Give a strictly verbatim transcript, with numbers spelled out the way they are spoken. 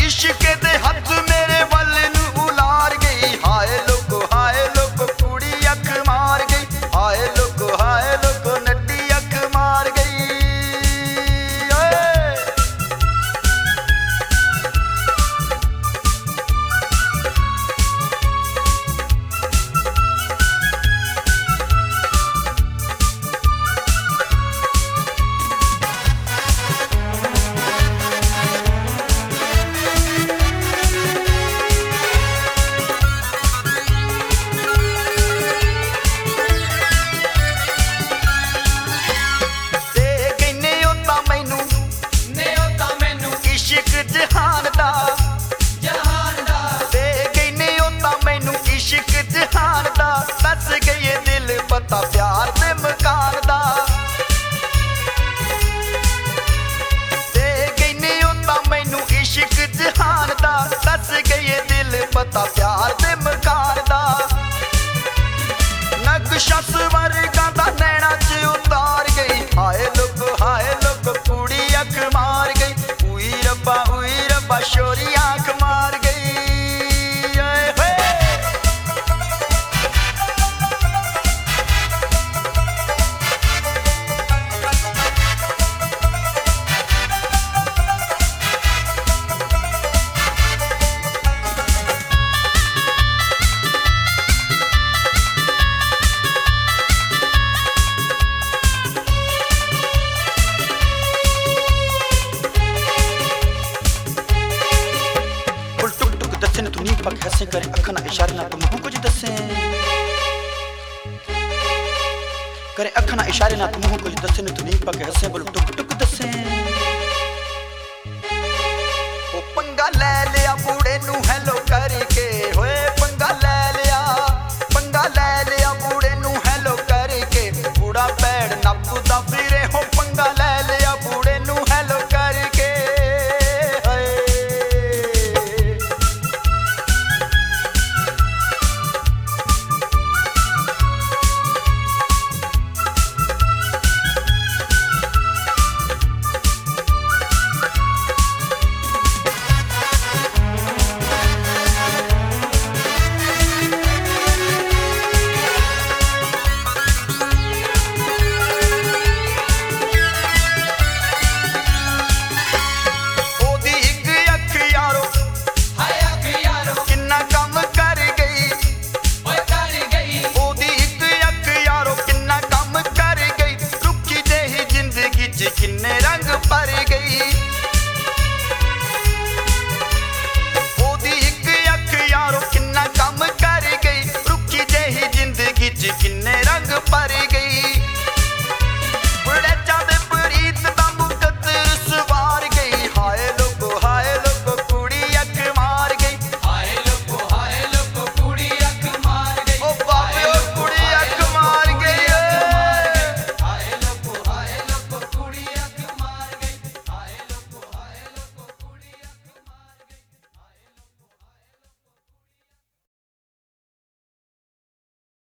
इश्क दे हथ मेरे वल नू उलार गई। हाय लोगो हाय लोगो कुड़ी अख मार गई। हाय लोगो हाय लोगो नड्डी अख मार गई। जहान दा जहान दा दे गई ने ओता मैनू इश्क जहान दा। दस गए दिल पता प्यार दे मकान दा। दे गई ने ओता मैनू इश्क जहान दा। दस गए दिल पता प्यार दे मकान दा। नक्शा स्वर्गां दा नैना च उतार गई। हाय लोगो हाय लोगो कुड़ी अख मार गई। उई रब्बा उई रब्बा शोरी आंख मार गई। तू नीक पक हंसे करे अखा ना इशारे ना तुम कुछ दसे। करे अखा ना इशारे ना तुम कुछ दसे। तू नीक पक हंसे बोल टुक टुक दसे।